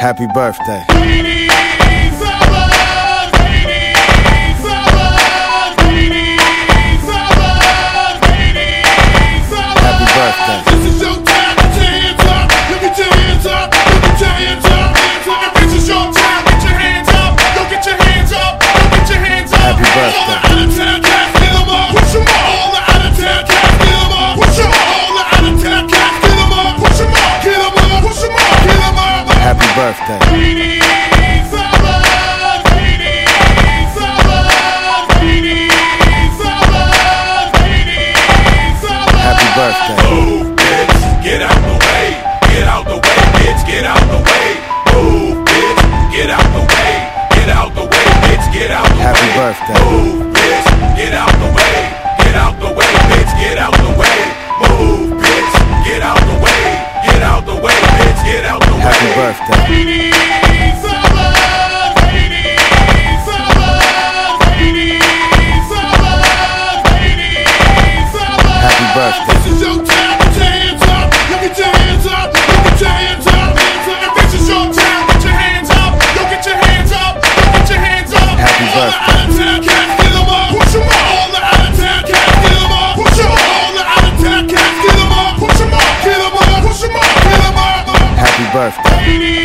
Happy birthday. Happy birthday. This is your time, get your hands up. You get your hands up. You get your hands up. This is your time, get your hands up. Go get your hands up. Go get your hands up. Happy birthday. All the out-of-town cats, get them up. Push them up. All the out-of-town cats, get them up. Push them up. All the out-of-town cats, get them up. Push them up. Get them up. Push them up. Get them up. Happy birthday. Happy birthday. Move, bitch, get out the way. Get out the way, bitch, get out the way. Move, bitch, get out the way. Get out the way, bitch, get out the way. Happy birthday. Move, bitch, get out the way. Get out the way, bitch, get out the way. Move, bitch, get out the way. Get out the way, bitch, get out the way. Happy birthday. Happy birthday. This is your time, get your hands up. You get your hands up. You get your hands up. This is your time, get your hands up. You get your hands up. You get your hands up. Happy birthday. All the out-of-town cats, get them up. Push them up. All the out-of-town cats, get them up. Push them up. All the out-of-town cats, get them up. Push them up. Get them up. Push them up. Get them up. Happy birthday.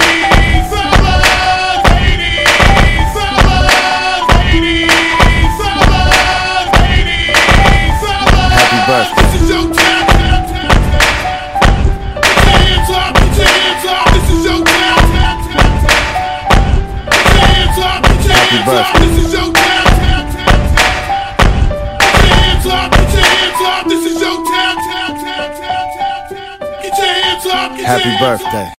Happy birthday. This is your time. Get your hands up. Get your hands up. This is your time. Get your hands up. Get your Happy hands up. birthday. This is your time. Get your hands up. Get your hands up. This is your time. Get your hands up. Get your Happy hands up. birthday.